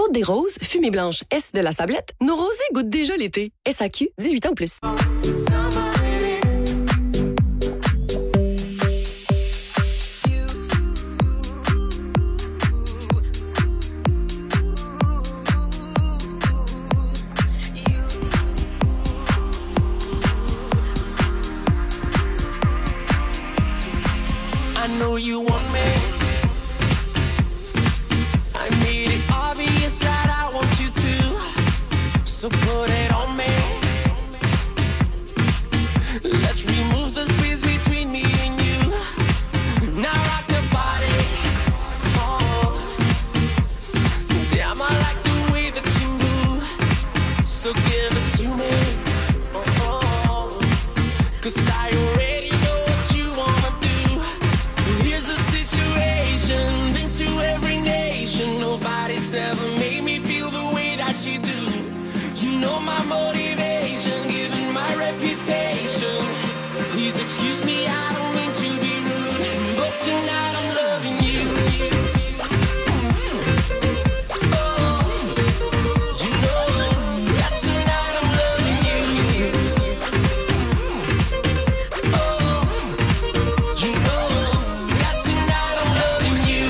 Côte des Roses, Fumée Blanche, S de la Sablette, nos rosés goûtent déjà l'été. SAQ, 18 ans ou plus. I know you want me. I made it obvious that I want you to. So put it on me. Let's remove the space between me and you. Now rock the body. Oh, damn, I like the way that you move. So give it to me. Oh, 'cause I already know what you wanna do. Here's the situation, been to every nation. Nobody's ever made me feel the way that you do. You know my motivation, given my reputation. Please excuse me, I don't mean to be rude, but tonight I'm loving you. Oh, you know that tonight I'm loving you. Oh, you know that tonight I'm loving you.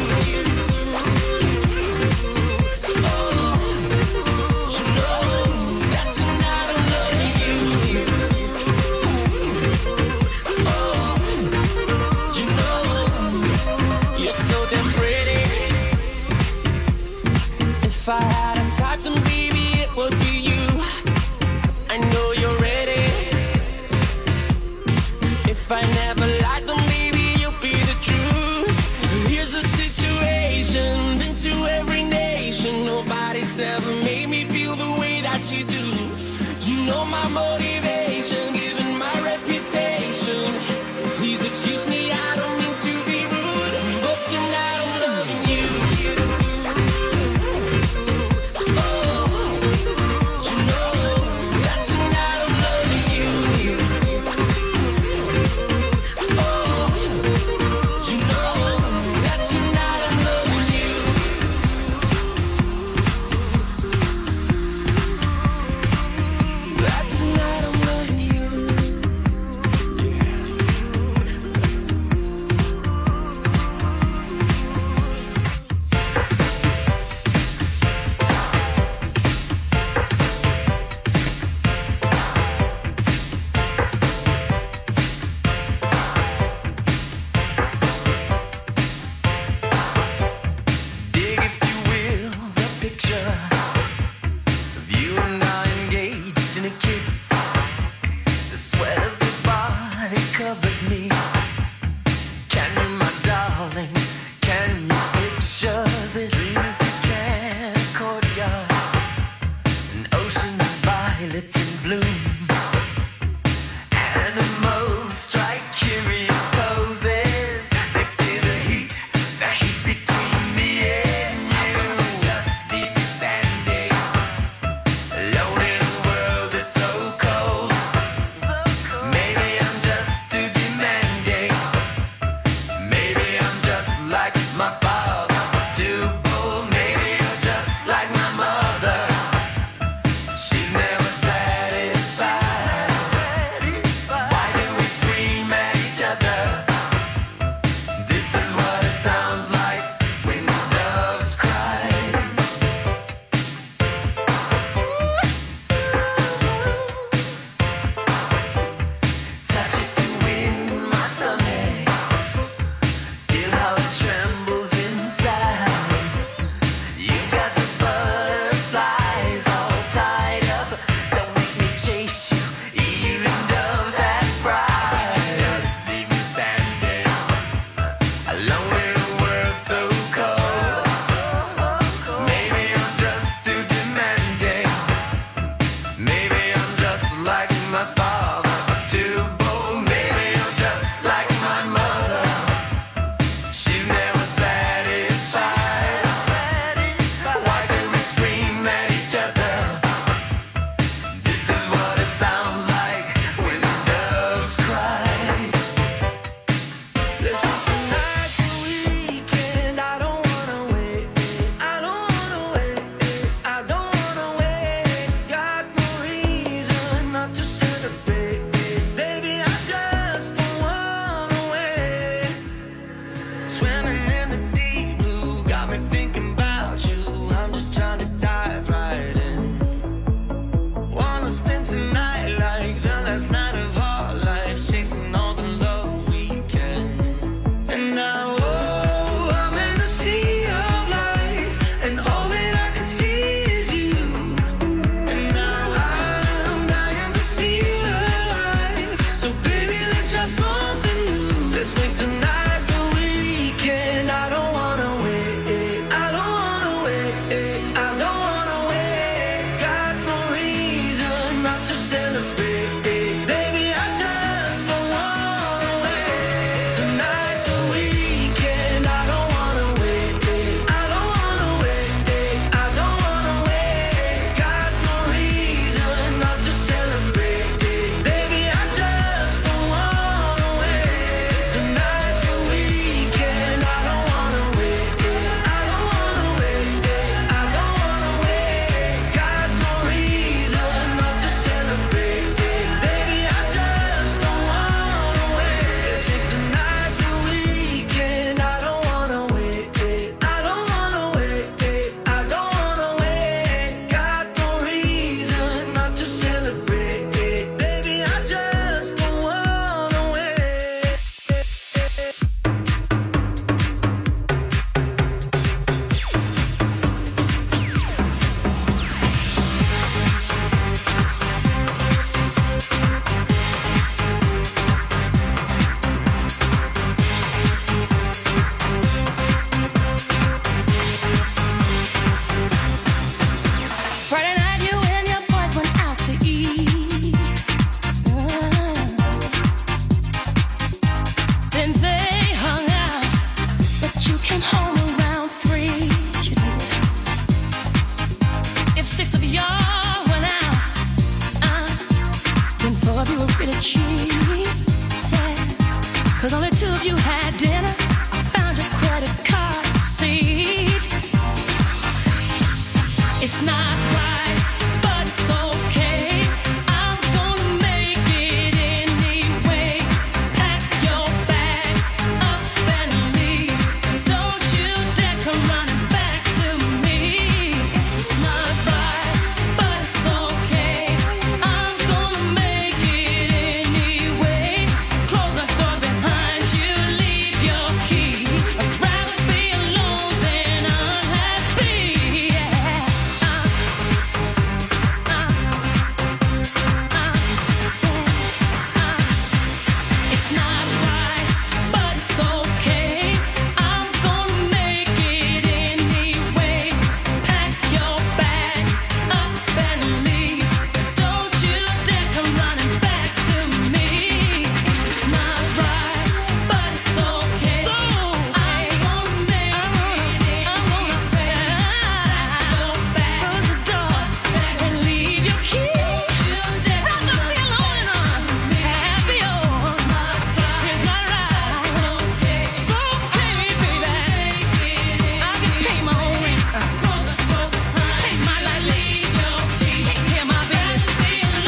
Oh, you know that tonight I'm loving you. Oh, you know you're so damn pretty. If I had a type, then baby it would be you. I know you're ready. If I never lied, then maybe you'll be the truth. Here's the situation, been to every nation. Nobody's ever made me feel the way that you do. You know my motivation, given my reputation. Please excuse me, I don't mean to be rude, but tonight I'm loving you. Oh, you know that tonight I'm loving you. Oh, you know that tonight I'm loving you. That tonight I'm loving you. Dig, if you will, the picture of you and I engaged in a kiss. The sweat of your body covers me. Can you, my darling, can you picture this? Dream if you can, a courtyard, an ocean of violets in bloom. Animals strike curious poses. They feel the heat between me and you. Just leave me standing It's not right, but it's okay. I'm gonna make it anyway. Pack your bag up and leave. Don't you dare come running back to me. It's not right, but it's okay. I'm gonna make it anyway. Close the door behind you, leave your key. I'd rather be alone than unhappy. Yeah. It's not right, but it's okay. I'm gonna make it anyway. Pack your bag up and leave. Don't you dare come running back to me. It's not right, but it's okay. I'm gonna make it anyway. Pack your bag, close the door, and leave your key. I'm gonna be alone and unhappy. It's not right. It's okay, baby. I can pay my own rent, pay my light bill, take care of my business.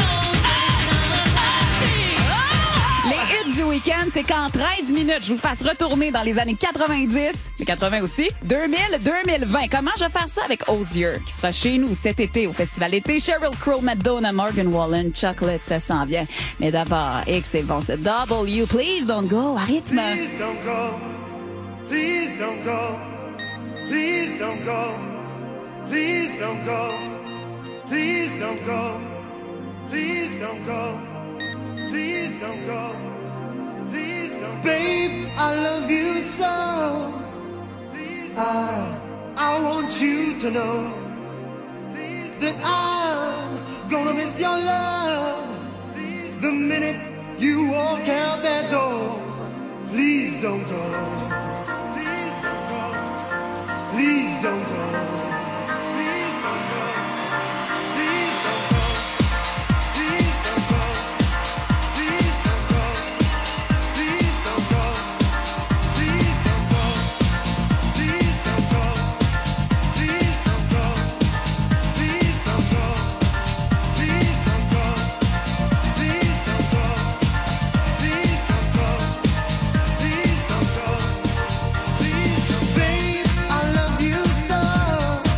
Les hits du week-end, c'est qu'en 13 minutes, je vous fasse retourner dans les années 90, les 80 aussi, 2000, 2020. Comment je vais faire ça avec Osier, qui sera chez nous cet été au Festival été. Sheryl Crow, Madonna, Morgan Wallen, Chocolate, ça s'en vient. Mais d'abord, et que c'est bon, c'est W, Please Don't Go, à rythme. Please don't go. Please don't go. Please don't go. Please don't go. Please don't go. Please don't go. Please don't go. Please don't go. Babe, I love you so. I want you to know that I'm gonna miss your love the minute you walk out that door. Please don't go. Please don't go. Please don't go. Please don't go. Please don't go. Please don't go. Please don't go. Please don't go. Please don't go. Please don't go. Please don't go. Please don't go. Please don't go. Please don't go. Please don't go. Please don't go. Please don't. Babe, I love you so.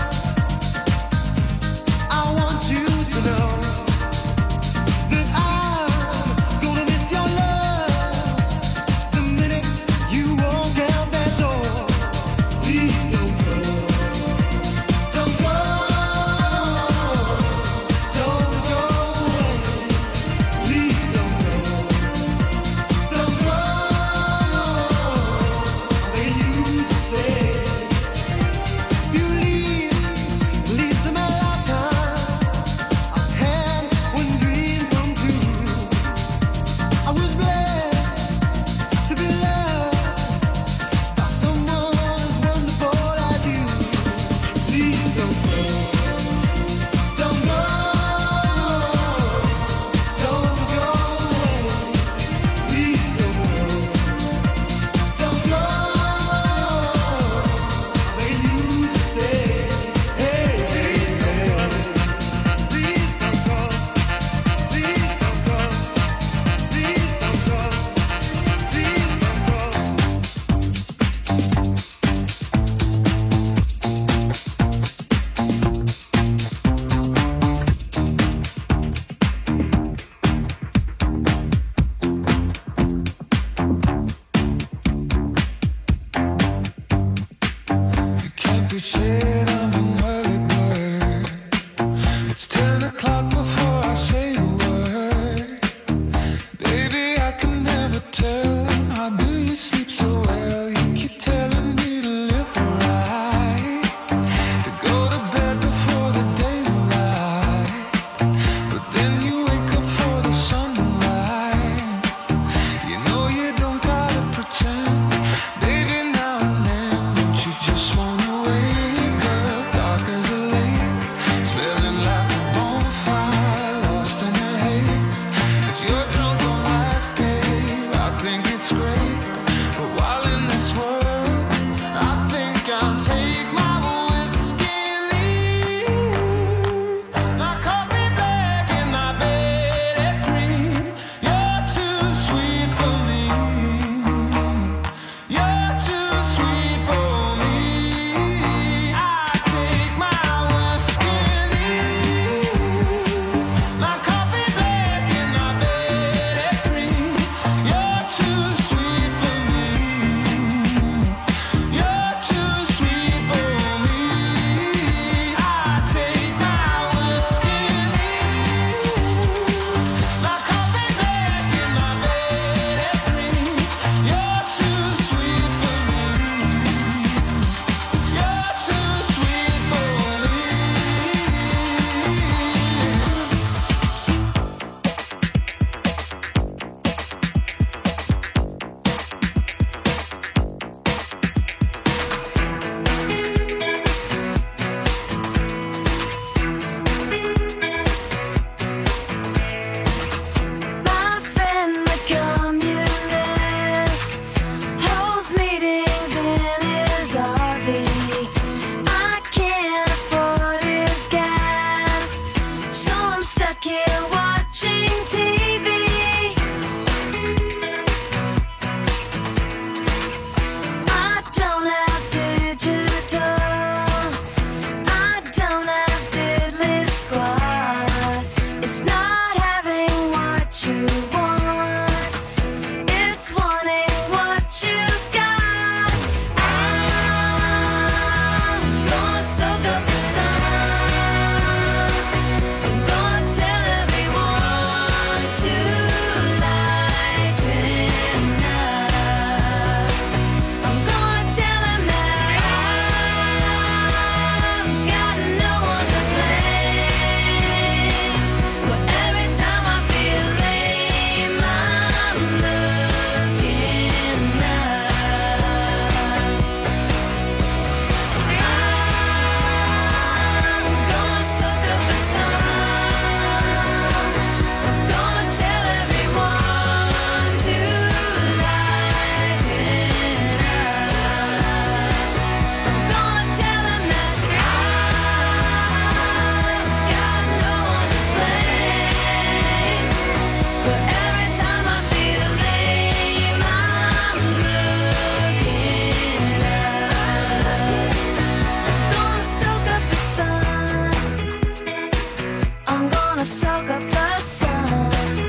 gonna soak up the sun.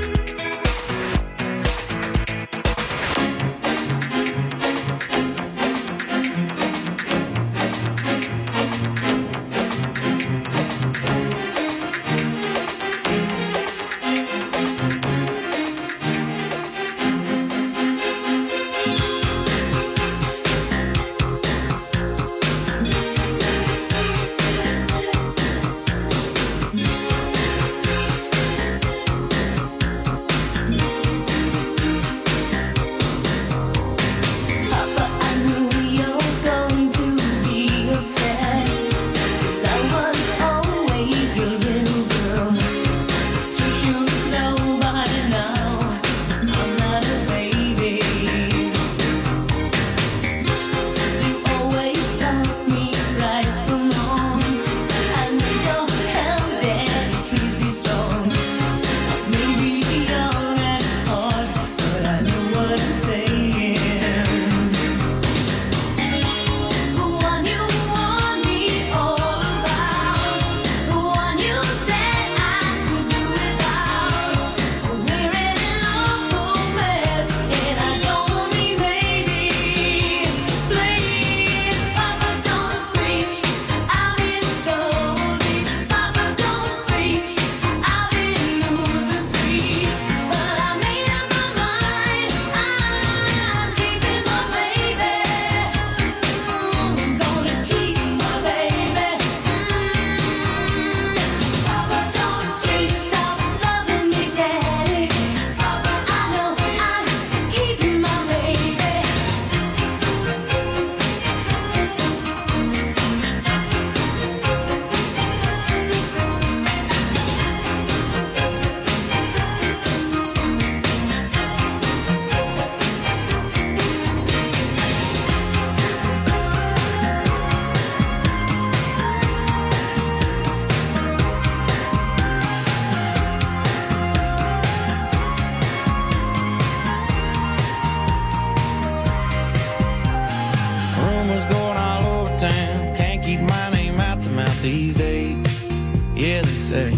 These days, yeah, they say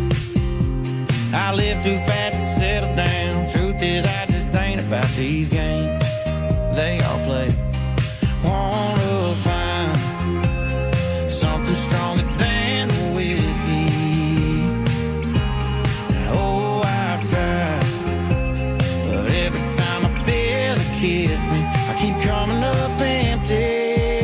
I live too fast to settle down. Truth is, I just ain't about these games they all play. Wanna find something stronger than the whiskey. Oh, I've tried, but every time I feel it kiss me, I keep coming up empty.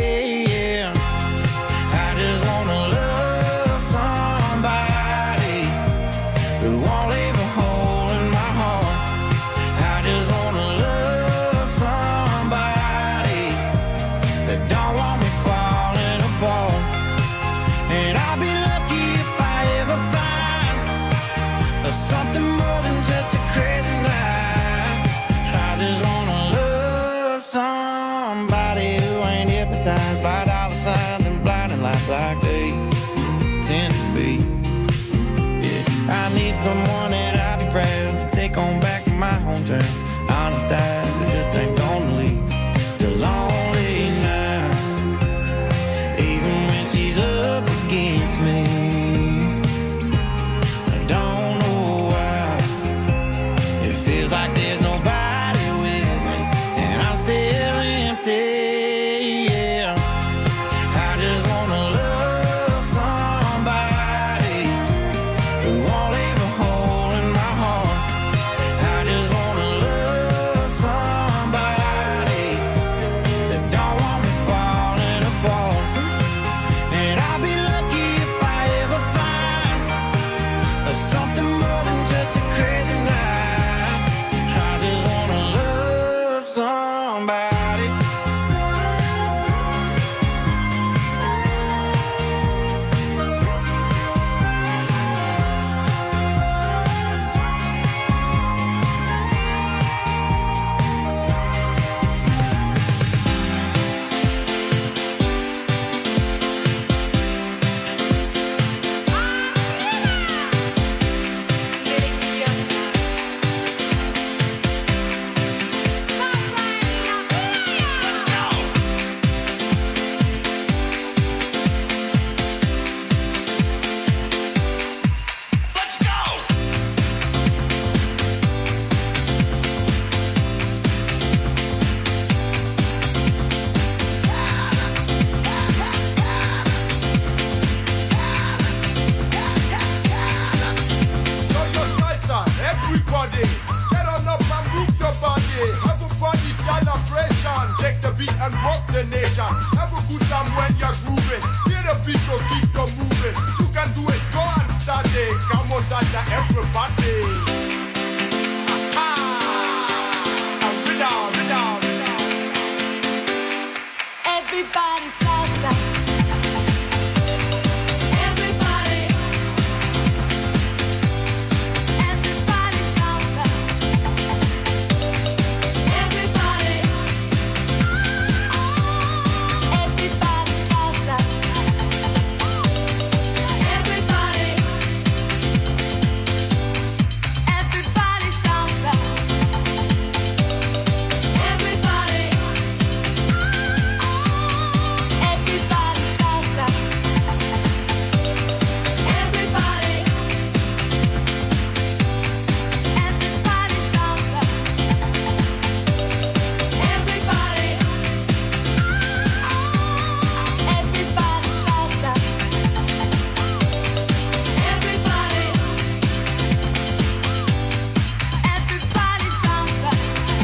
Like they tend to be. Yeah, I need someone that I'll be proud to take on back to my hometown. Honest eyes that just ain't gonna leave to lonely nights, even when she's up against me. I don't know why it feels like there's nobody with me, and I'm still empty. and rock the nation. Have a good time when you're grooving. Hear the beat, so keep on moving. You can do it, go on Saturday. Come on, Saturday, everybody. And rhythm. Everybody salsa. Everybody. Everybody salsa. Everybody. Everybody salsa. Everybody. Everybody salsa. Everybody. Everybody salsa. Everybody. Everybody salsa. Everybody. Everybody salsa. Everybody. Everybody salsa.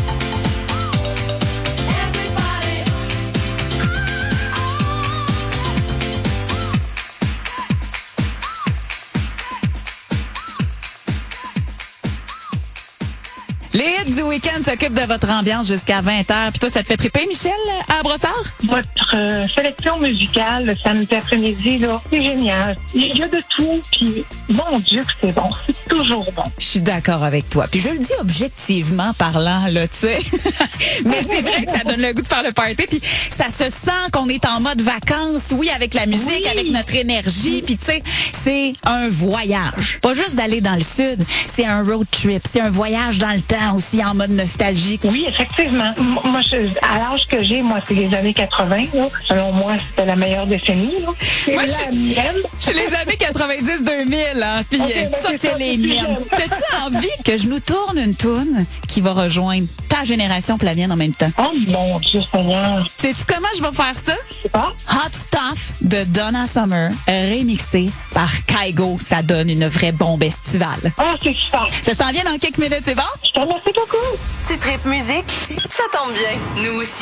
Les hits du week-end s'occupent de votre ambiance jusqu'à 20h. Puis toi, ça te fait triper, Michel, à Brossard? Votre sélection musicale le samedi après-midi, là, c'est génial. Il y a de tout, puis mon Dieu que c'est bon. C'est toujours bon. Je suis d'accord avec toi. Puis je le dis objectivement parlant, là, tu sais. Mais c'est vrai que ça donne le goût de faire le party. Puis ça se sent qu'on est en mode vacances, oui, avec la musique, Oui. avec notre énergie. Puis tu sais, c'est un voyage. Pas juste d'aller dans le sud, c'est un road trip. C'est un voyage dans le temps aussi, en mode nostalgique. Oui, effectivement. Moi, à l'âge que j'ai, moi, c'est les années 80. Là. Selon moi, c'était la meilleure décennie. Là. C'est Moi, la mienne. Je suis les années 90-2000, hein. Puis Ok, ça, ben, c'est ça, les c'est miennes. j'aime. T'as-tu envie que je nous tourne une toune qui va rejoindre ta génération et la mienne en même temps? Oh mon Dieu Seigneur. Sais-tu comment je vais faire ça? Je sais pas. Hot Stuff de Donna Summer, remixé par Kygo. Ça donne une vraie bombe estivale. Ah, c'est super. Ça s'en vient dans quelques minutes, c'est bon? Je te remercie beaucoup. Tu tripes musique? Ça tombe bien. Nous aussi.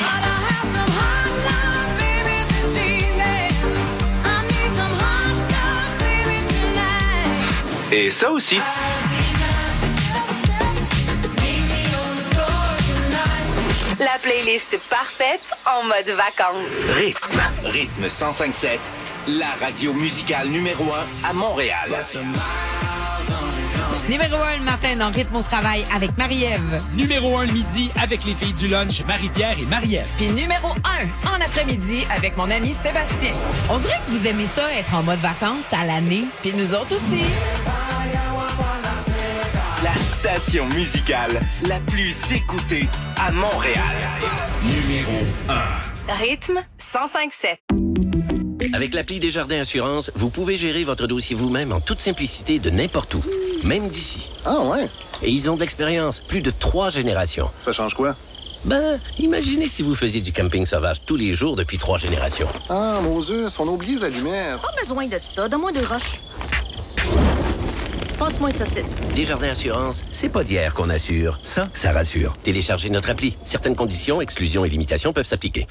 Et ça aussi. La playlist parfaite en mode vacances. Rythme 105.7, la radio musicale numéro 1 à Montréal. Numéro 1 le matin dans Rythme au travail avec Marie-Ève. Numéro 1 le midi avec les filles du lunch, Marie-Pierre et Marie-Ève. Puis numéro 1 en après-midi avec mon ami Sébastien. On dirait que vous aimez ça, être en mode vacances à l'année. Puis nous autres aussi. La station musicale la plus écoutée à Montréal. Numéro 1. Rythme 105.7. Avec l'appli Desjardins Assurance, vous pouvez gérer votre dossier vous-même en toute simplicité de n'importe où, même d'ici. Ah ouais? Et ils ont de l'expérience, plus de 3 générations. Ça change quoi? Ben, imaginez si vous faisiez du camping sauvage tous les jours depuis 3 générations. Ah, Moses, on oublie les allumettes. Pas besoin de ça. Donne-moi 2 roches. Passe-moi une saucisse. Desjardins Assurance, c'est pas d'hier qu'on assure. Ça rassure. Téléchargez notre appli. Certaines conditions, exclusions et limitations peuvent s'appliquer.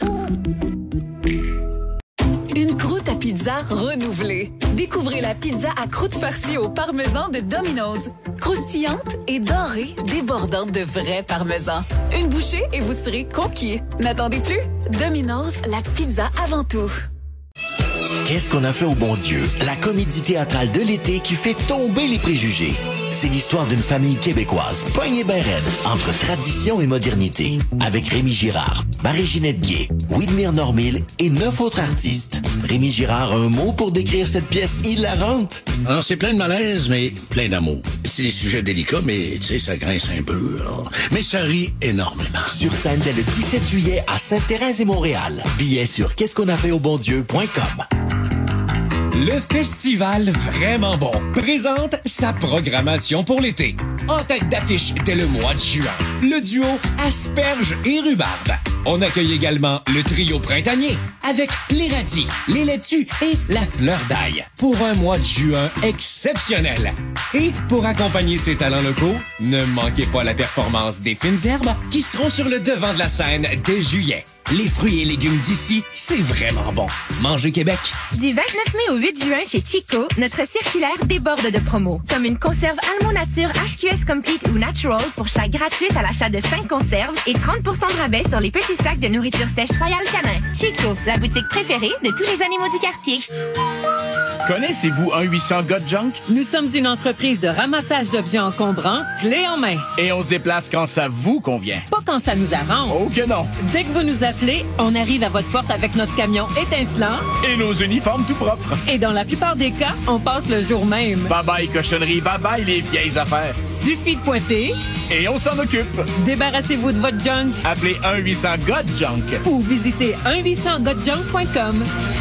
Une croûte à pizza renouvelée. Découvrez la pizza à croûte farcie au parmesan de Domino's. Croustillante et dorée, débordante de vrai parmesan. Une bouchée et vous serez conquis. N'attendez plus. Domino's, la pizza avant tout. Qu'est-ce qu'on a fait au bon Dieu? La comédie théâtrale de l'été qui fait tomber les préjugés. C'est l'histoire d'une famille québécoise, poignée ben raide, entre tradition et modernité. Avec Rémi Girard, Marie-Ginette Guay, Widmir Normil et 9 autres artistes. Rémi Girard a un mot pour décrire cette pièce hilarante. Alors, c'est plein de malaise, mais plein d'amour. C'est des sujets délicats, mais, tu sais, ça grince un peu. Alors. Mais ça rit énormément. Sur scène dès le 17 juillet à Sainte-Thérèse et Montréal. Billets sur qu'est-ce-qu'on-a-fait-au-bon-Dieu.com. Le festival Vraiment Bon présente sa programmation pour l'été. En tête d'affiche dès le mois de juin, le duo Asperges et Rhubarbe. On accueille également le trio printanier avec les radis, les laitues et la fleur d'ail pour un mois de juin exceptionnel. Et pour accompagner ces talents locaux, ne manquez pas la performance des Fines Herbes qui seront sur le devant de la scène dès juillet. Les fruits et légumes d'ici, c'est vraiment bon. Manger Québec. Du 29 mai au 8 juin chez Chico, notre circulaire déborde de promos. Comme une conserve Almo Nature HQS Complete ou Natural pour chaque gratuite à l'achat de 5 conserves et 30 de rabais sur les petits sacs de nourriture sèche Royal Canin. Chico, la boutique préférée de tous les animaux du quartier. Connaissez-vous 1-800-GOT-JUNK? Nous sommes une entreprise de ramassage d'objets encombrants, clés en main. Et on se déplace quand ça vous convient. Pas quand ça nous arrange. Oh que non! Dès que vous nous appelez, on arrive à votre porte avec notre camion étincelant. Et nos uniformes tout propres. Et dans la plupart des cas, on passe le jour même. Bye-bye cochonnerie, bye-bye les vieilles affaires. Suffit de pointer. Et on s'en occupe. Débarrassez-vous de votre junk. Appelez 1-800-GOT-JUNK. Ou visitez 1-800-GOT-JUNK.com.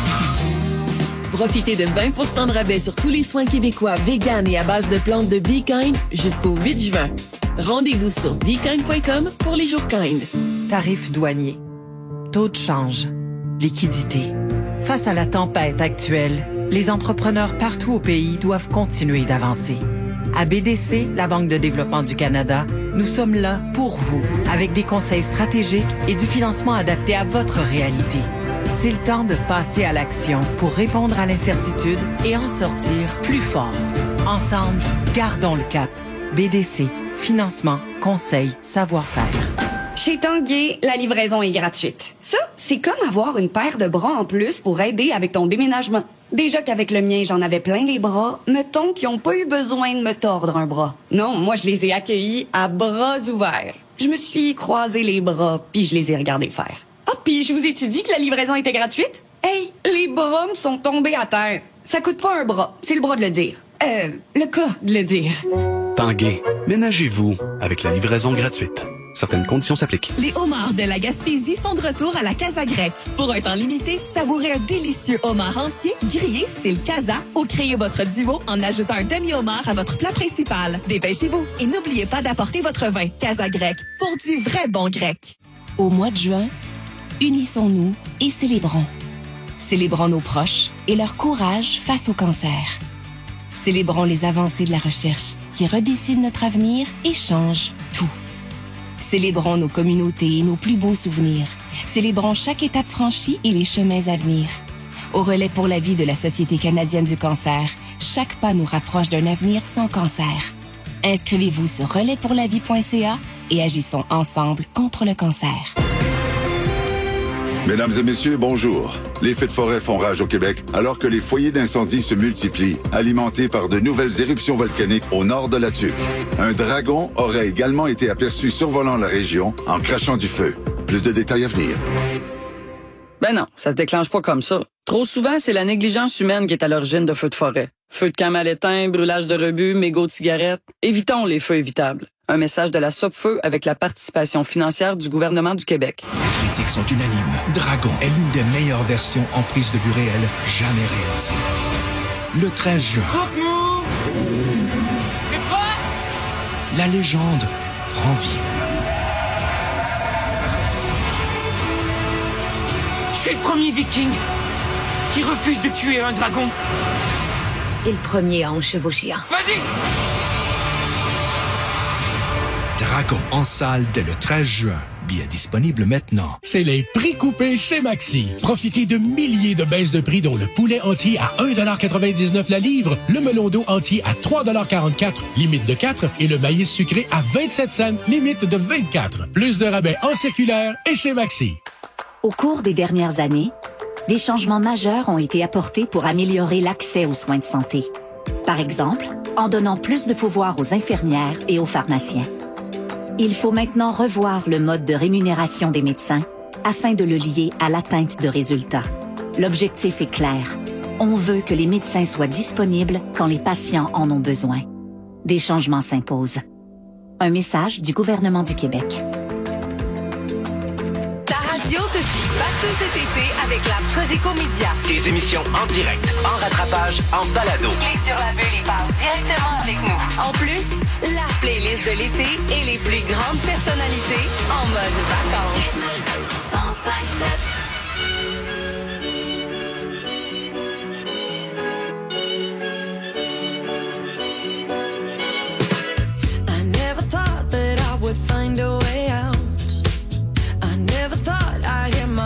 Profitez de 20 de rabais sur tous les soins québécois véganes et à base de plantes de Be Kind jusqu'au 8 juin. Rendez-vous sur bekind.com pour les jours Kind. Tarifs douaniers, taux de change, liquidité. Face à la tempête actuelle, les entrepreneurs partout au pays doivent continuer d'avancer. À BDC, la Banque de développement du Canada, nous sommes là pour vous, avec des conseils stratégiques et du financement adapté à votre réalité. C'est le temps de passer à l'action pour répondre à l'incertitude et en sortir plus fort. Ensemble, gardons le cap. BDC, financement, conseil, savoir-faire. Chez Tanguay, la livraison est gratuite. Ça, c'est comme avoir une paire de bras en plus pour aider avec ton déménagement. Déjà qu'avec le mien, j'en avais plein les bras, mettons qu'ils n'ont pas eu besoin de me tordre un bras. Non, moi, je les ai accueillis à bras ouverts. Je me suis croisé les bras, puis je les ai regardés faire. Ah, puis je vous ai-tu dit que la livraison était gratuite? Hey, les bras me sont tombés à terre. Ça coûte pas un bras, c'est le bras de le dire. Le cas de le dire. Tanguay, ménagez-vous avec la livraison gratuite. Certaines conditions s'appliquent. Les homards de la Gaspésie sont de retour à la Casa Grecque. Pour un temps limité, savourez un délicieux homard entier, grillé style Casa, ou créez votre duo en ajoutant un demi-homard à votre plat principal. Dépêchez-vous et n'oubliez pas d'apporter votre vin. Casa Grecque, pour du vrai bon grec. Au mois de juin, unissons-nous et célébrons. Célébrons nos proches et leur courage face au cancer. Célébrons les avancées de la recherche qui redessinent notre avenir et changent tout. Célébrons nos communautés et nos plus beaux souvenirs. Célébrons chaque étape franchie et les chemins à venir. Au relais pour la vie de la Société canadienne du cancer, chaque pas nous rapproche d'un avenir sans cancer. Inscrivez-vous sur relaispourlavie.ca et agissons ensemble contre le cancer. Mesdames et messieurs, bonjour. Les feux de forêt font rage au Québec alors que les foyers d'incendie se multiplient, alimentés par de nouvelles éruptions volcaniques au nord de la Tuque. Un dragon aurait également été aperçu survolant la région en crachant du feu. Plus de détails à venir. Ben non, ça se déclenche pas comme ça. Trop souvent, c'est la négligence humaine qui est à l'origine de feux de forêt. Feux de camp mal éteints, brûlage de rebut, mégots de cigarettes. Évitons les feux évitables. Un message de la Sopfeu avec la participation financière du gouvernement du Québec. Les critiques sont unanimes. Dragon est l'une des meilleures versions en prise de vue réelle jamais réalisée. Le 13 juin, la légende prend vie. Je suis le premier viking qui refuse de tuer un dragon. Et le premier à en chevaucher un. Vas-y! Dragon en salle dès le 13 juin. Billets disponibles maintenant. C'est les prix coupés chez Maxi. Profitez de milliers de baisses de prix dont le poulet entier à 1,99 $ la livre, le melon d'eau entier à 3,44 $, limite de 4, et le maïs sucré à 27 cents, limite de 24. Plus de rabais en circulaire et chez Maxi. Au cours des dernières années, des changements majeurs ont été apportés pour améliorer l'accès aux soins de santé. Par exemple, en donnant plus de pouvoir aux infirmières et aux pharmaciens. Il faut maintenant revoir le mode de rémunération des médecins afin de le lier à l'atteinte de résultats. L'objectif est clair. On veut que les médecins soient disponibles quand les patients en ont besoin. Des changements s'imposent. Un message du gouvernement du Québec. Ta radio te suit partout cet été avec la Cogeco Média. Des émissions en direct, en rattrapage, en balado. Clique sur la bulle et parle directement avec nous. En plus, la playlist de l'été et les plus grandes personnalités en mode vacances. 105.7. I never thought that I would find a way out. I never thought I'd hear my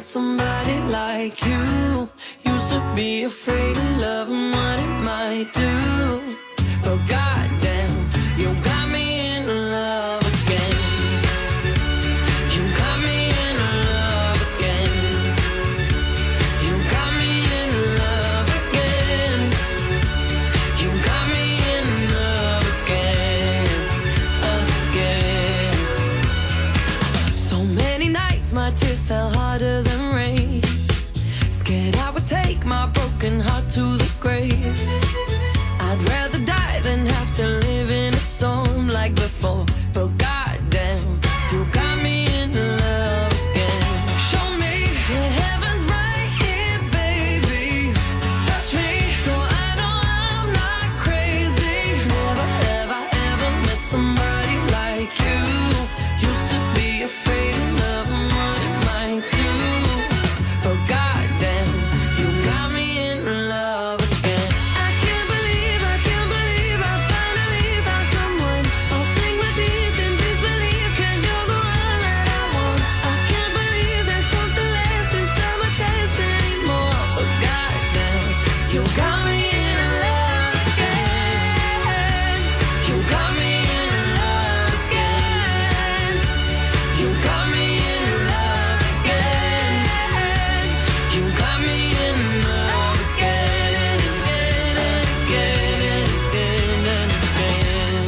met somebody like you. Used to be afraid of love and what it might do. But goddamn, you got me in love again. You got me in love again. You got me in love again. You got me in love again, again. So many nights my tears fell harder than rain. Scared I would take my broken heart to the grave. I'd rather die than have to live in a storm like before. But goddamn, you got me in love again. Show me the heavens right here, baby. Touch me so I know I'm not crazy. Never have I ever met somebody like you. Used to be afraid of love and what it might do. But goddamn, you got me in love again. I can't believe I finally found someone. I'll sink my teeth in disbelief, 'cause you're the one that I want. I can't believe there's something left inside my chest anymore. But goddamn, you got me in love again. You got me in love again. You got me in love again. You got me in love again and again and again and again and again.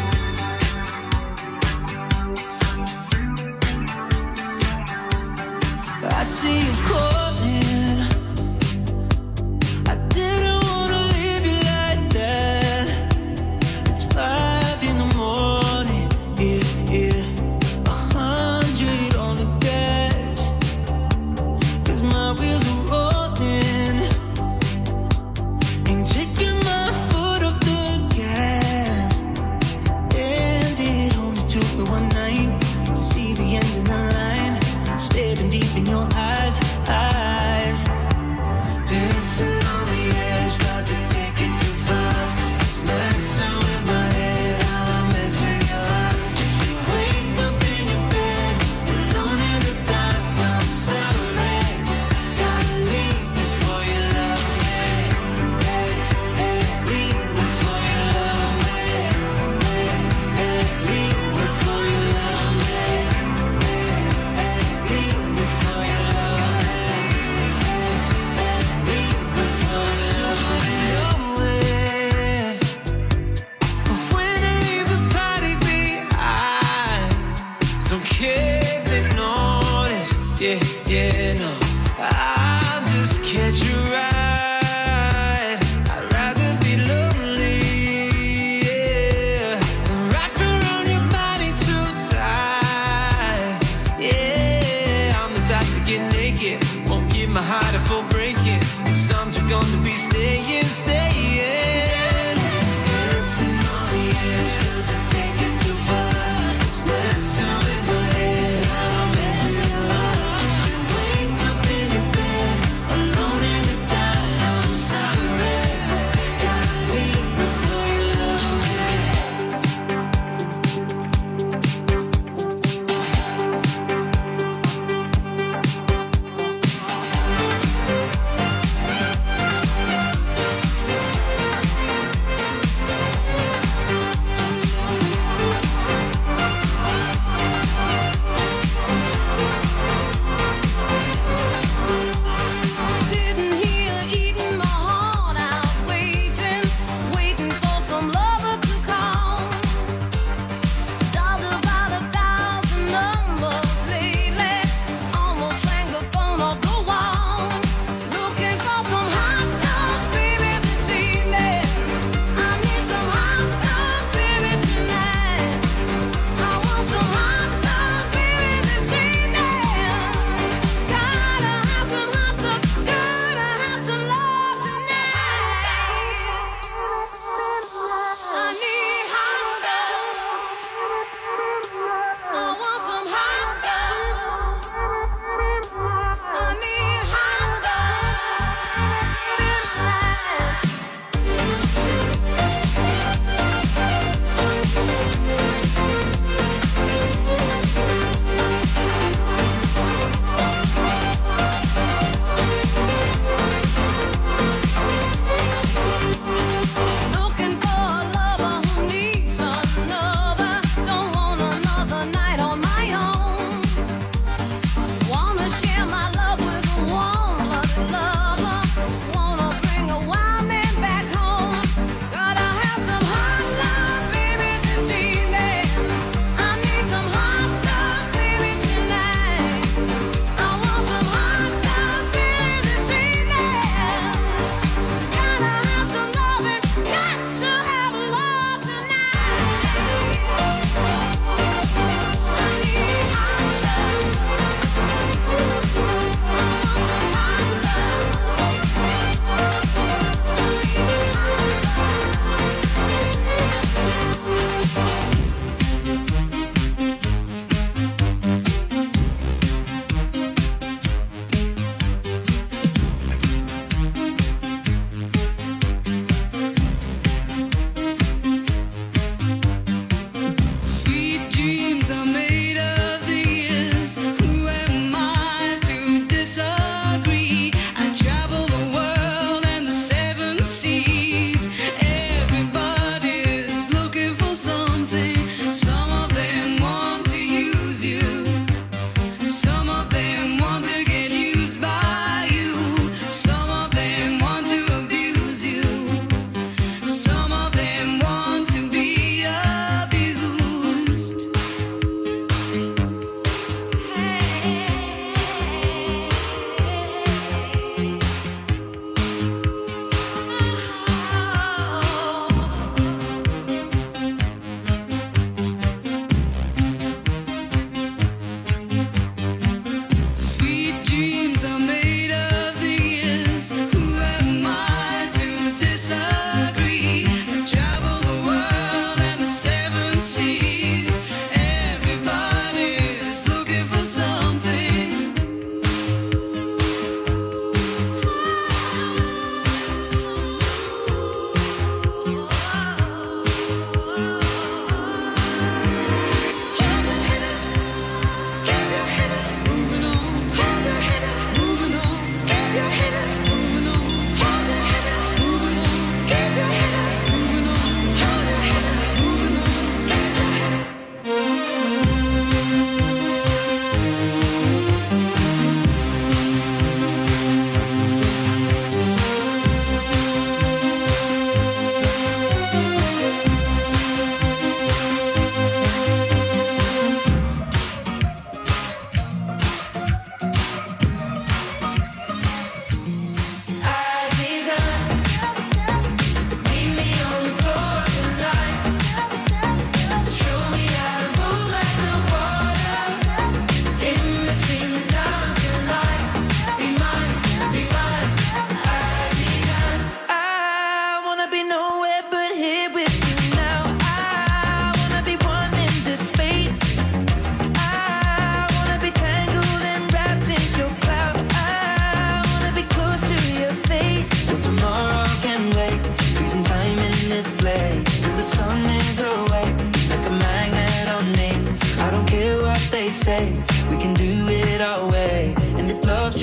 I see you calling. I didn't wanna leave you like that. It's 5 in the morning, yeah. 100 on the dash, 'cause my wheels are rolling. Ain't taking my foot off the gas. And it only took me one night to see the end of the line. Staring deep in your eyes. Dancing on the edge, about to take it too far. It's messing with my head, how I mess with your heart. If you wake up in your bed, alone in the dark, I'm sorry. Gotta leave before you love me. Leave before you love me. Leave before you love me. Leave before you love me. Leave before you love me. Of when I leave the party behind. Don't care if they notice. Yeah, no. I'll just catch you right. I'd rather be lonely, yeah, than wrapped around your body too tight. Yeah, I'm the type to get naked, won't give my heart a full breaking. 'Cause I'm just gonna be staying. Dancing on the edge, not to take it too far. It's messing with my head, how I mess with your heart. If you wake up in your bed, alone in the dark, I'm sorry. Gotta leave before you love me.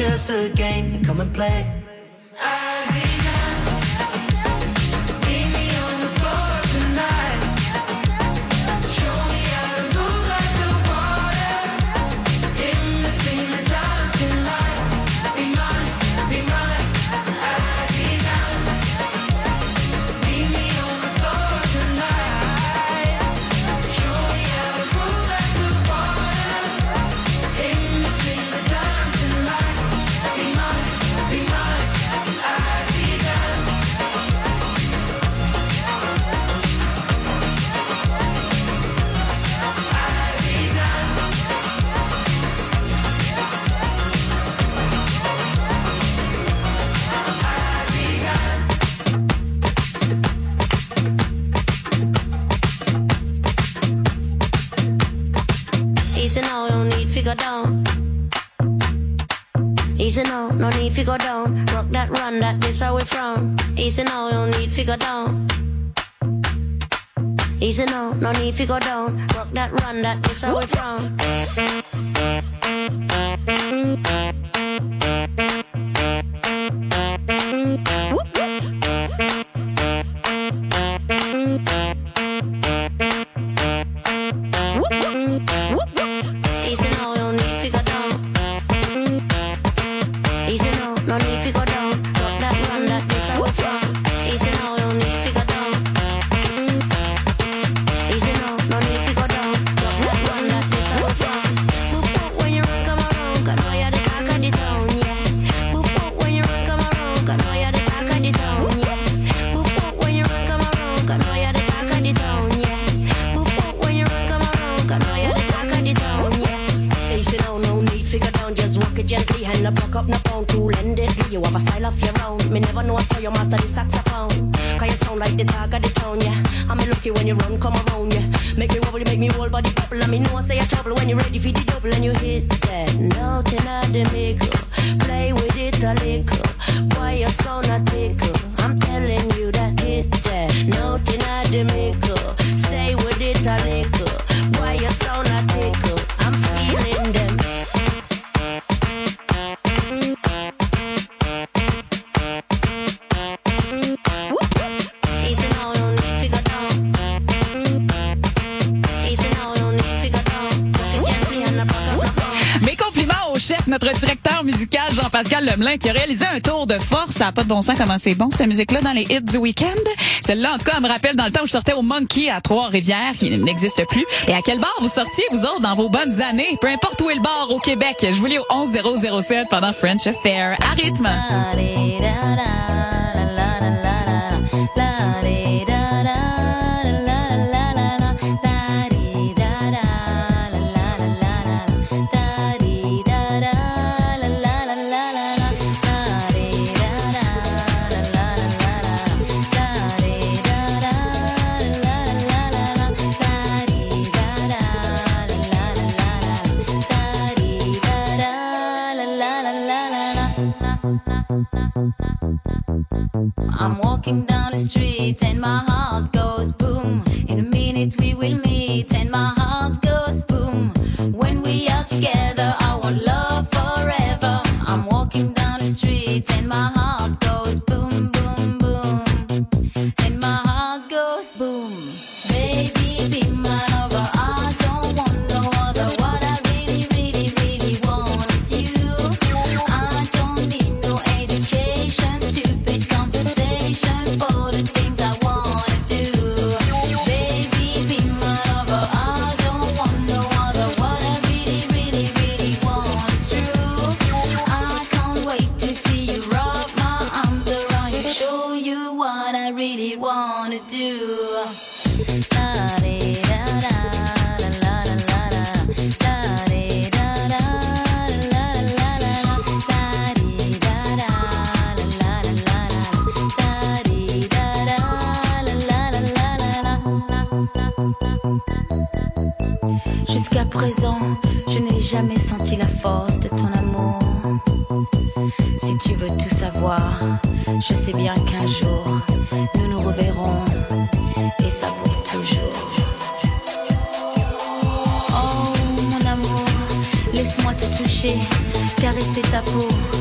just a game, come and play. Easy now, no need to go down. Rock that, run that, this how we from. Easy now, no need to go down. Easy now, no need to go down. Rock that, run that, this how we from. Notre directeur musical Jean-Pascal Lemelin qui a réalisé un tour de force. Ça n'a pas de bon sens comment c'est bon cette musique-là dans les hits du week-end. Celle-là, en tout cas, elle me rappelle dans le temps où je sortais au Monkey à Trois-Rivières, qui n'existe plus. Et à quel bar vous sortiez, vous autres, dans vos bonnes années? Peu importe où est le bar au Québec. Je vous lis au 11007 pendant French Affair. À rythme. I'm walking down the street and my heart goes boom. In a minute we will meet and my heart goes boom. When we are together, I want love forever. I'm walking down the street and my heart goes boom, boom, boom. And my heart goes boom. Baby, be my lover. I don't want no other. What I really, really, really want is you. I don't need no education, stupid conversation for the things I wanna do. Baby, be my lover. I don't want no other. What I really, really, really want is true. I can't wait to see you wrap my arms around you, show you what I really wanna do. Jusqu'à présent, je n'ai jamais senti la force de ton amour. Si tu veux tout savoir, je sais bien qu'un jour, nous nous reverrons, et ça pour toujours. Oh mon amour, laisse-moi te toucher, caresser ta peau.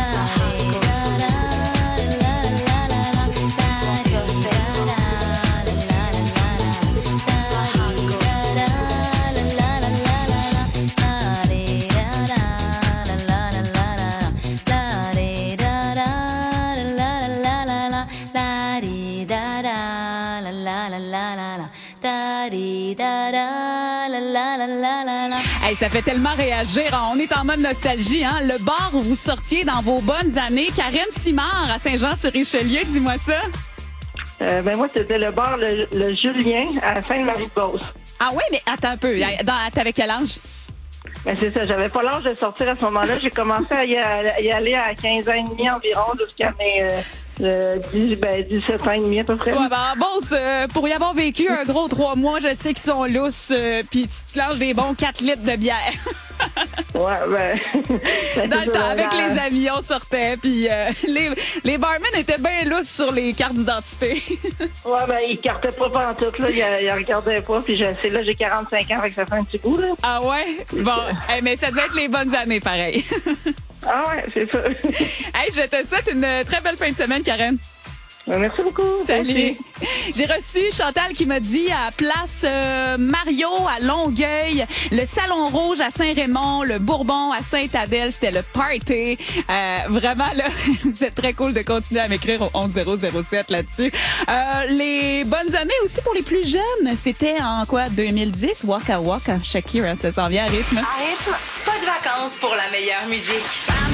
Hey, ça fait tellement réagir. On est en mode nostalgie, hein? Le bar où vous sortiez dans vos bonnes années. Karine Simard à Saint-Jean-sur-Richelieu, dis-moi ça. Moi, c'était le bar le Julien à la Sainte-Marie-de-Beauce. Ah oui, mais attends un peu. T'avais quel âge? Ben c'est ça, j'avais pas l'âge de sortir à ce moment-là. J'ai commencé à y aller à 15 ans et demi environ jusqu'à mes 17 ans et demi à peu près. Ouais, pour y avoir vécu un gros 3 mois, je sais qu'ils sont lousses, puis tu te lâches des bons 4 litres de bière. Ouais, dans le temps, avec les amis, on sortait, puis les barmen étaient bien lousses sur les cartes d'identité. Ouais, ils cartaient pas pantoute, là, ils regardaient pas, puis j'ai 45 ans, fait que ça fait un petit bout, là. Ah ouais? Bon, mais ça devait être les bonnes années, pareil. Ah ouais, c'est ça. Hey, je te souhaite une très belle fin de semaine, Karen. Merci beaucoup. Salut. Merci. J'ai reçu Chantal qui m'a dit à Place Mario à Longueuil, le Salon Rouge à Saint-Raymond, le Bourbon à Sainte-Adèle, c'était le party. Vraiment, là, vous êtes très cool de continuer à m'écrire au 11007 là-dessus. Les bonnes années aussi pour les plus jeunes, c'était en 2010? Waka Waka, Shakira, ça s'en vient à rythme. À rythme, pas de vacances pour la meilleure musique.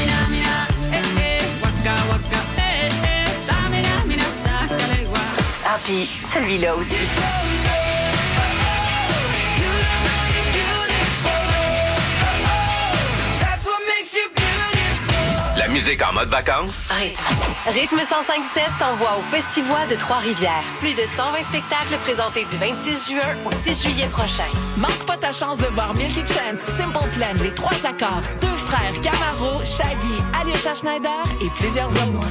Ah, puis celui-là aussi. La musique en mode vacances. Rythme 105.7 t'envoie au Festivois de Trois-Rivières. Plus de 120 spectacles présentés du 26 juin au 6 juillet prochain. Manque pas ta chance de voir Milky Chance, Simple Plan, Les Trois Accords, Deux Frères, Camaro, Shaggy, Alyosha Schneider et plusieurs autres.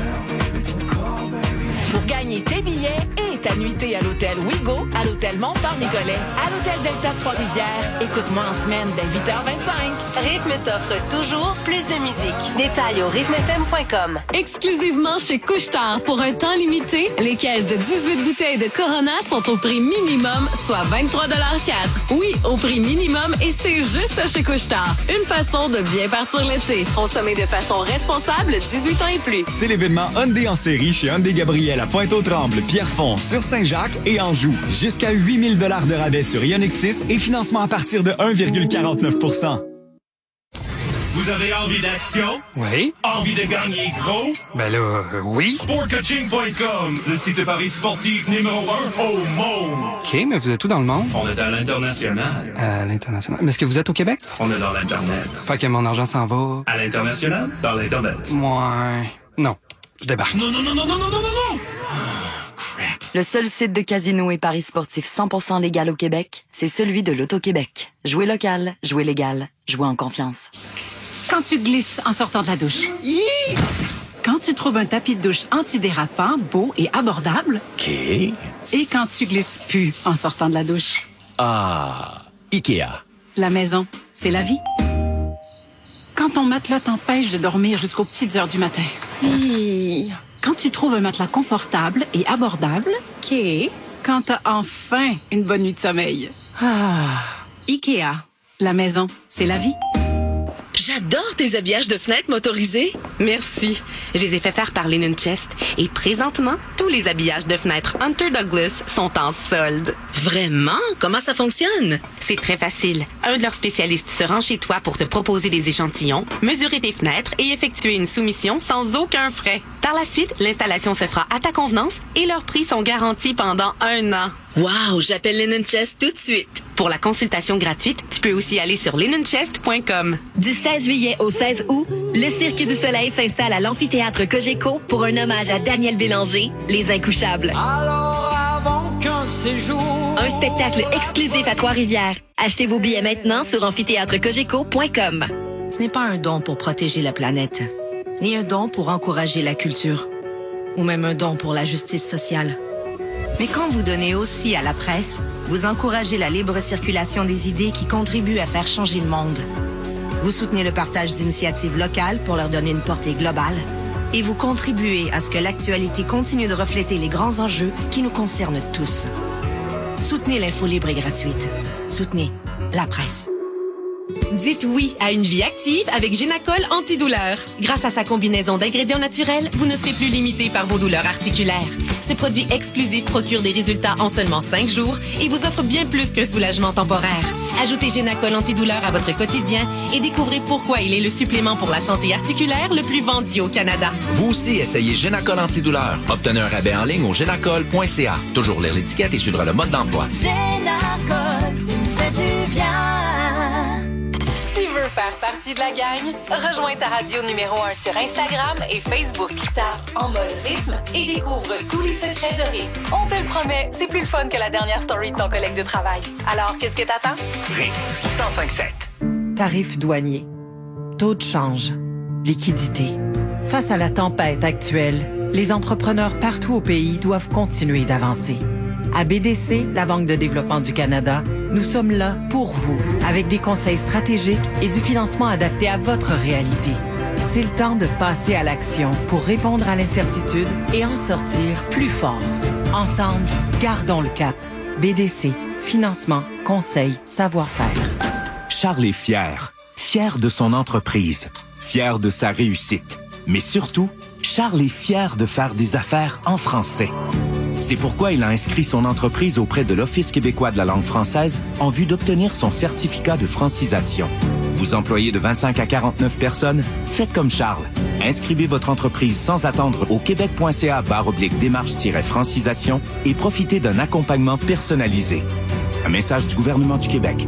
Pour gagner tes billets et ta nuitée à l'hôtel Ouigo, à l'hôtel Montfort-Nicolet, à l'hôtel Delta de Trois-Rivières, écoute-moi en semaine dès 8h25. Rythme t'offre toujours plus de musique. Détails au rythmefm.com. Exclusivement chez Couche-Tard, pour un temps limité, les caisses de 18 bouteilles de Corona sont au prix minimum, soit 23,04 $. Oui, au prix minimum, et c'est juste chez Couche-Tard. Une façon de bien partir l'été. Consommez de façon responsable, 18 ans et plus. C'est l'événement Hyundai en série chez Hyundai Gabriel à Pointe-aux-Trembles, Pierrefonds, sur Saint-Jacques et Anjou. Jusqu'à 8 000 $ de rabais sur Ioniq 6 et financement à partir de 1,49 %. Vous avez envie d'action? Oui. Envie de gagner gros? Ben là, oui. Sportcoaching.com, le site de paris sportif numéro 1 au monde. OK, mais vous êtes où dans le monde? On est à l'international. À l'international. Mais est-ce que vous êtes au Québec? On est dans l'Internet. Fait que mon argent s'en va... À l'international? Dans l'Internet. Ouais. Non. Je débarque. Non. Le seul site de casino et paris sportifs 100% légal au Québec, c'est celui de l'Auto-Québec. Jouez local, jouez légal, jouez en confiance. Quand tu glisses en sortant de la douche. Quand tu trouves un tapis de douche antidérapant, beau et abordable. OK. Et quand tu glisses plus en sortant de la douche. Ah, Ikea. La maison, c'est la vie. Quand ton matelas t'empêche de dormir jusqu'aux petites heures du matin. Quand tu trouves un matelas confortable et abordable. Quand t'as enfin une bonne nuit de sommeil. Ikea. La maison, c'est la vie. J'adore tes habillages de fenêtres motorisés. Merci. Je les ai fait faire par Linen Chest. Et présentement, tous les habillages de fenêtres Hunter Douglas sont en solde. Vraiment? Comment ça fonctionne? C'est très facile. Un de leurs spécialistes se rend chez toi pour te proposer des échantillons, mesurer tes fenêtres et effectuer une soumission sans aucun frais. Par la suite, l'installation se fera à ta convenance et leurs prix sont garantis pendant 1 an. Wow! J'appelle Linen Chest tout de suite. Pour la consultation gratuite, tu peux aussi aller sur linenchest.com. Du 16 juillet au 16 août, le Cirque du Soleil s'installe à l'amphithéâtre Cogeco pour un hommage à Daniel Bélanger, Les Incouchables. Alors avant qu'un de ces jours... Un spectacle exclusif à Trois-Rivières. Achetez vos billets maintenant sur amphithéâtrecogeco.com. Ce n'est pas un don pour protéger la planète, ni un don pour encourager la culture, ou même un don pour la justice sociale. Mais quand vous donnez aussi à la presse, vous encouragez la libre circulation des idées qui contribuent à faire changer le monde. Vous soutenez le partage d'initiatives locales pour leur donner une portée globale. Et vous contribuez à ce que l'actualité continue de refléter les grands enjeux qui nous concernent tous. Soutenez l'info libre et gratuite. Soutenez la presse. Dites oui à une vie active avec Génacol antidouleur. Grâce à sa combinaison d'ingrédients naturels, vous ne serez plus limité par vos douleurs articulaires. Ce produit exclusif procure des résultats en seulement 5 jours et vous offre bien plus qu'un soulagement temporaire. Ajoutez Génacol antidouleur à votre quotidien et découvrez pourquoi il est le supplément pour la santé articulaire le plus vendu au Canada. Vous aussi, essayez Génacol antidouleur. Obtenez un rabais en ligne au génacol.ca. Toujours lire l'étiquette et suivre le mode d'emploi. Génacol, tu me fais du bien. Tu veux faire partie de la gang? Rejoins ta radio numéro 1 sur Instagram et Facebook. Tape en mode rythme et découvre tous les secrets de rythme. On te le promet, c'est plus le fun que la dernière story de ton collègue de travail. Alors, qu'est-ce que t'attends? Rythme 105.7. Tarifs douaniers, taux de change, liquidité. Face à la tempête actuelle, les entrepreneurs partout au pays doivent continuer d'avancer. À BDC, la Banque de développement du Canada, nous sommes là pour vous, avec des conseils stratégiques et du financement adapté à votre réalité. C'est le temps de passer à l'action pour répondre à l'incertitude et en sortir plus fort. Ensemble, gardons le cap. BDC, financement, conseil, savoir-faire. Charles est fier. Fier de son entreprise. Fier de sa réussite. Mais surtout, Charles est fier de faire des affaires en français. C'est pourquoi il a inscrit son entreprise auprès de l'Office québécois de la langue française en vue d'obtenir son certificat de francisation. Vous employez de 25 à 49 personnes? Faites comme Charles. Inscrivez votre entreprise sans attendre au québec.ca/démarche-francisation et profitez d'un accompagnement personnalisé. Un message du gouvernement du Québec.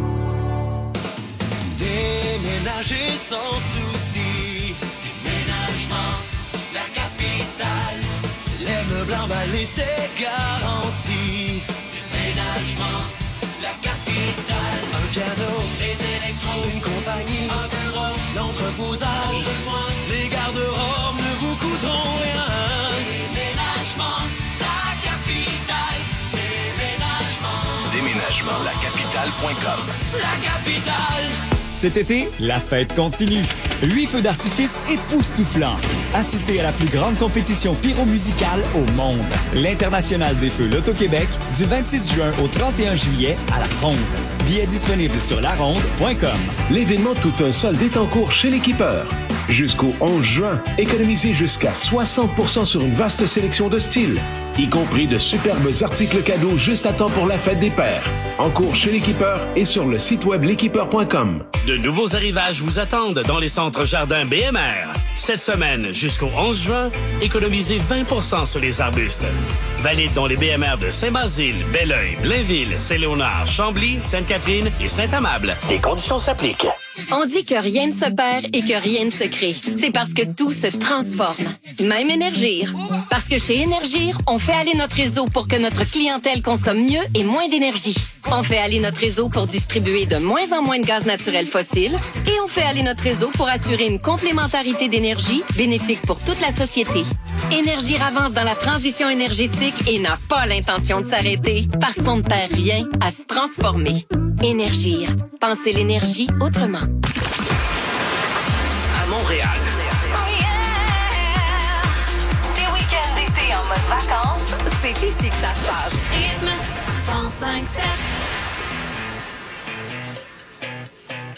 Déménager sans souci. Déménagement, la capitale. Les meubles emballés, c'est garanti. Déménagement, la capitale. Un piano, des électros, une compagnie, un bureau, l'entreposage, besoin. Les garde-robes ne vous coûteront rien. Déménagement, la capitale. Déménagement. Déménagementlacapitale.com. La capitale. Cet été, la fête continue. 8 feux d'artifice époustouflants. Assistez à la plus grande compétition pyromusicale au monde. L'International des Feux Loto-Québec, du 26 juin au 31 juillet à La Ronde. Billets disponibles sur laronde.com. L'événement Tout un solde est en cours chez l'Équipeur. Jusqu'au 11 juin, économisez jusqu'à 60% sur une vaste sélection de styles, y compris de superbes articles cadeaux juste à temps pour la fête des pères. En cours chez l'Équipeur et sur le site web l'équipeur.com. De nouveaux arrivages vous attendent dans les centres jardins BMR. Cette semaine, jusqu'au 11 juin, économisez 20% sur les arbustes. Valide dans les BMR de Saint-Basile, Belleuil, Blainville, Saint-Léonard, Chambly, Sainte-Catherine et Saint-Amable. Des conditions s'appliquent. On dit que rien ne se perd et que rien ne se crée. C'est parce que tout se transforme. Même Énergir. Parce que chez Énergir, on fait aller notre réseau pour que notre clientèle consomme mieux et moins d'énergie. On fait aller notre réseau pour distribuer de moins en moins de gaz naturel fossile. Et on fait aller notre réseau pour assurer une complémentarité d'énergie bénéfique pour toute la société. Énergir avance dans la transition énergétique et n'a pas l'intention de s'arrêter parce qu'on ne perd rien à se transformer. Énergir. Pensez l'énergie autrement. À Montréal. Tes week-ends d'été en mode vacances, c'est ici que ça se passe. Rythme 105.7.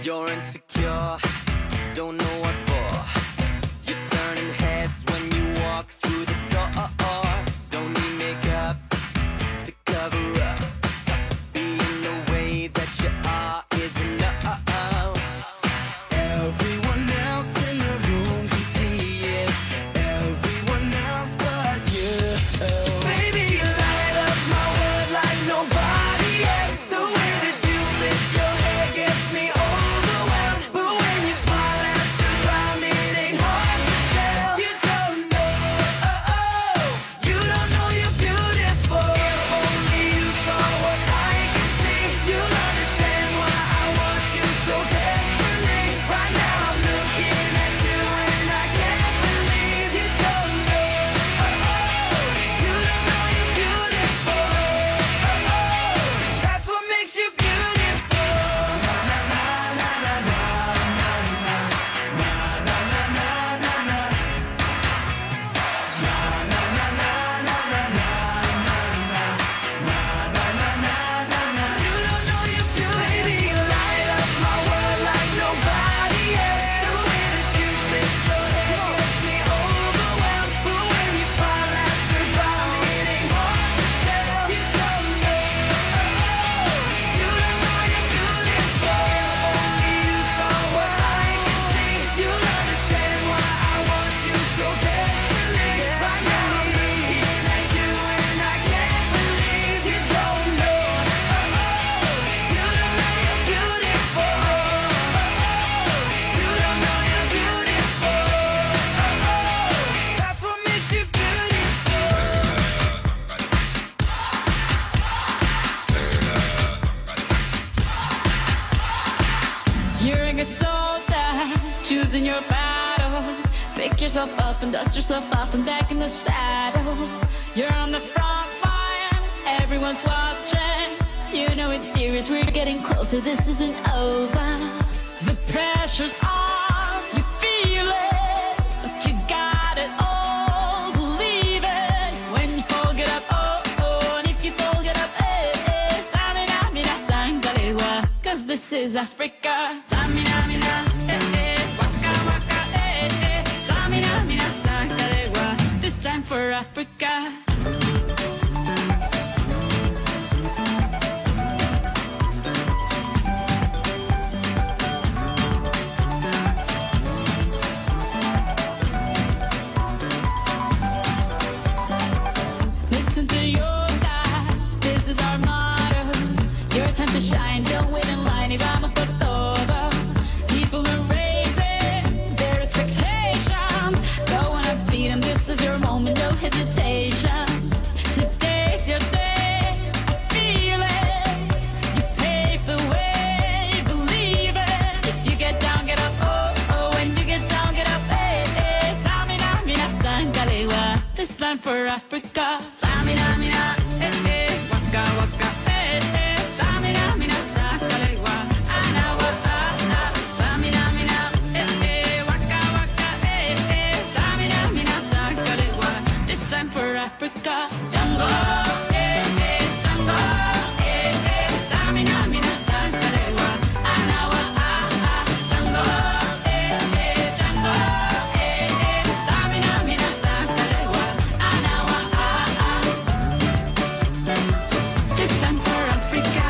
You're insecure, don't know what for. You're turning heads when you walk through the door. Don't need makeup to cover up. Being the way that you are is enough. Everyone else in the room can see it. Everyone else but you. Baby, you light up my world like nobody else. The way that you flip your hair gets me overwhelmed. But when you smile at the ground, it ain't hard to tell. You don't know, you don't know you're beautiful. If only you saw what I can see, you'll understand why I want you so desperately. Right now I'm looking at you and I can't believe you don't know, you don't know you're beautiful. That's what makes you beautiful. Na na na na na na na na na na na na. You don't know you're beautiful. Baby, you light up my world like nobody else. The way that you flip your hair gets me overwhelmed. But when you smile at the ground, it ain't hard to tell. You don't know, you don't know you're beautiful. If only you saw what I can see, you'll understand why I want you so desperately. Right now I'm looking at you and I can't believe you don't know, you don't know you're beautiful. You don't know you're beautiful. That's what makes you beautiful. You're a good soldier, choosing your battle. Pick yourself up and dust yourself off and back in the saddle. You're on the front line, everyone's watching. You know it's serious, we're getting closer, this isn't over. The pressure's on, you feel it, but you got it all, believe it. When you fold it up, oh, oh, and if you fold it up, eh, eh, Samina, mina, sangalewa, 'cause this is Africa. Samina, mina, eh, eh, waka, waka, eh, eh, Samina, mina, sangalewa, this time for Africa. Listen to your God, this is our motto. Your time to shine, don't wait in line, y vamos por todo. People are raising their expectations. Go on and feed them, this is your moment, no hesitation. Today's your day, I feel it. You pave the way, believe it. If you get down, get up, oh, oh. When you get down, get up, eh, eh. Tamina, mina, sangalewa, this time for Africa. Tamina, mina, eh, eh. Waka, waka, eh, eh. Tamina, mina, sangalewa, anawa, ah, ah. Tamina, mina, eh, eh. Waka, waka, eh, eh. Tamina, mina, sangalewa, this time for Africa. Jungle, eh, eh. Jungle, eh, eh. Tamina, mina, sangalewa, anawa, ah, ah. Jungle, eh, eh. Jungle, eh, eh. Tamina, mina, sangalewa, anawa, ah, ah. This time for Africa.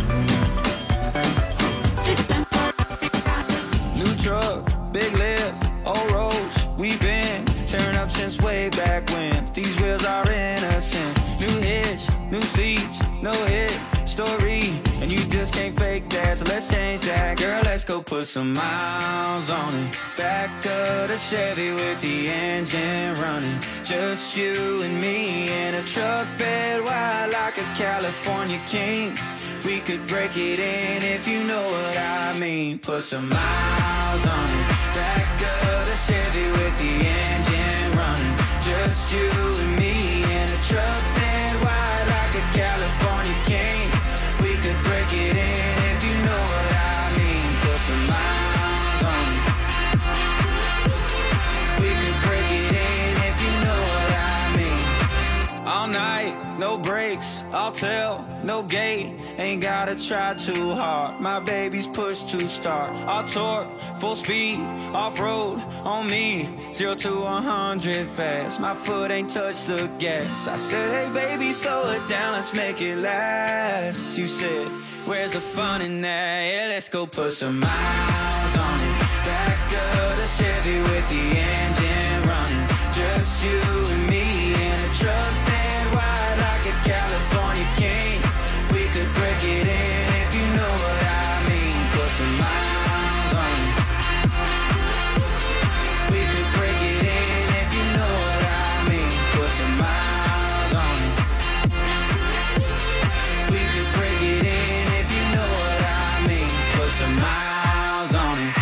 This time for Africa. New truck, big lift, old roads. We've been tearing up since way back when. These wheels are innocent. New hits, new seats, no hit story. And you just can't fake that, so let's change that. Girl, let's go put some miles on it. Back of the Chevy with the engine running. Just you and me in a truck bed wide like a California king. We could break it in if you know what I mean. Put some miles on it. Back of the Chevy with the engine running. Just you and me in a truck bed wide like a California king. We could break it in if you know what I mean. Put some miles on it. We could break it in if you know what I mean. All night, no breaks, I'll tell, no gate, ain't gotta try too hard. My baby's pushed to start. I'll torque, full speed, off-road, on me, 0 to 100 fast. My foot ain't touched the gas. I said, hey baby, slow it down, let's make it last. You said, where's the fun in that? Yeah, let's go put some miles on it. Back of the Chevy with the engine running. Just you and me in a truck bed wide like a California king. We could break it in if you know what I mean. Put some miles on it. We could break it in if you know what I mean. Put some miles on it. We could break it in if you know what I mean. Put some miles on it.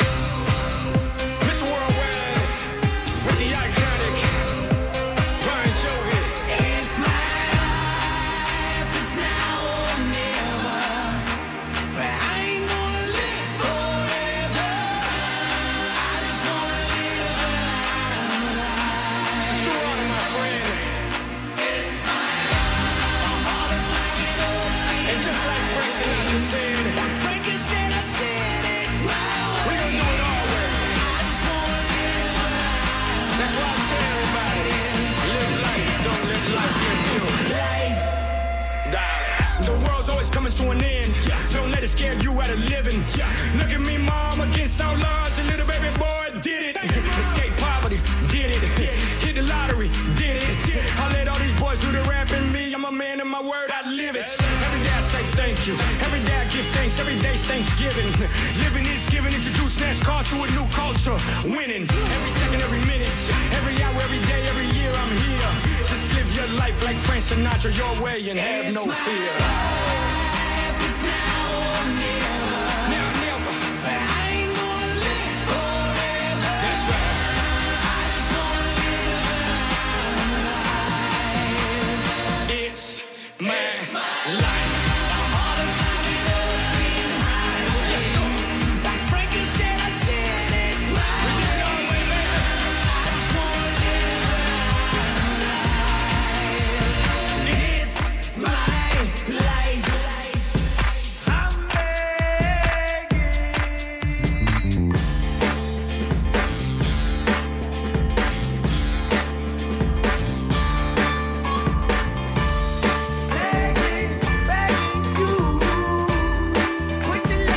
Mr. Worldwide with the iconic Brian Joe hit. It's my life, it's now or never. But I ain't gonna live forever. I just wanna live when I'm alive. So true honor, my friend. It's my life. My heart is like an open. And just like Frank Sinatra said, Frankie said I did it my way. We gon' do it our way. I just wanna live when I'm alive. That's why I tell everybody, live life, don't let life give you life. Darling, the world's always coming to an end. Don't let it scare you out of living. Look at me, mom, against all odds. A little baby boy did it. Escape poverty, did it. Hit the lottery, did it. I let all these boys do the rap and me. I'm a man of my word, I live it. Every day I say thank you. Every day I give thanks. Every day's Thanksgiving. Living is giving. Introduce NASCAR to a new culture. Winning every second, every minute, every hour, every day, every year. I'm here. Just live your life like Frank Sinatra your way and have no fear. It's